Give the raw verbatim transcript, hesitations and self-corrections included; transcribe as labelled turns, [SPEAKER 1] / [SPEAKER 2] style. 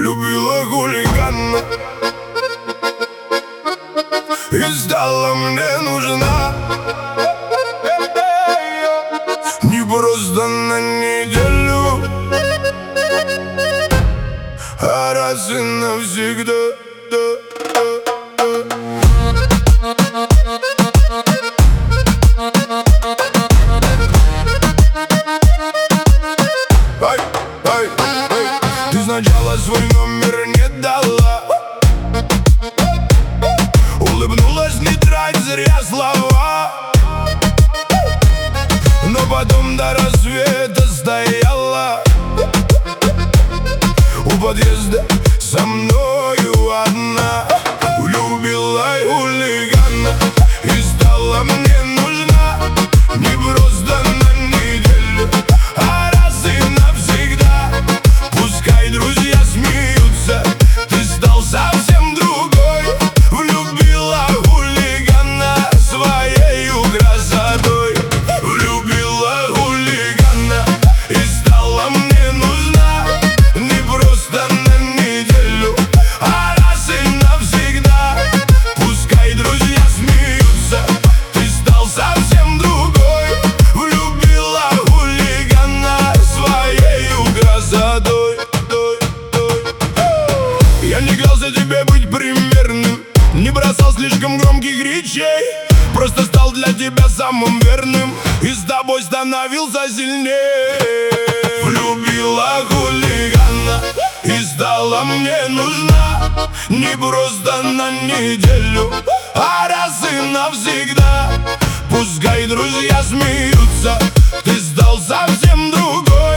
[SPEAKER 1] Влюбила хулигана и стала мне нужна. Не просто на неделю, а раз и навсегда. Ты сначала свой номер не дала, улыбнулась, не трать зря слова, но потом до рассвета стояла у подъезда со мною одна. Влюбила хулигана и стала мне нужна. Не просто на неделю, а раз и навсегда. Пускай друзья смеются, ты стал совсем другой. Влюбила хулигана своею красотой. Влюбила хулигана и стала мне нужна. Не просто на неделю, а раз и навсегда. Пускай друзья смеются, ты стал совсем другой. Влюбила хулигана своею красотой. Я не клялся тебе быть примерным, не бросал слишком громких речей. Просто стал для тебя самым верным и с тобой становился сильнее. Влюбила хулигана и стала мне нужна. Не просто на неделю, а раз и навсегда. Пускай друзья смеются, ты стал совсем другой.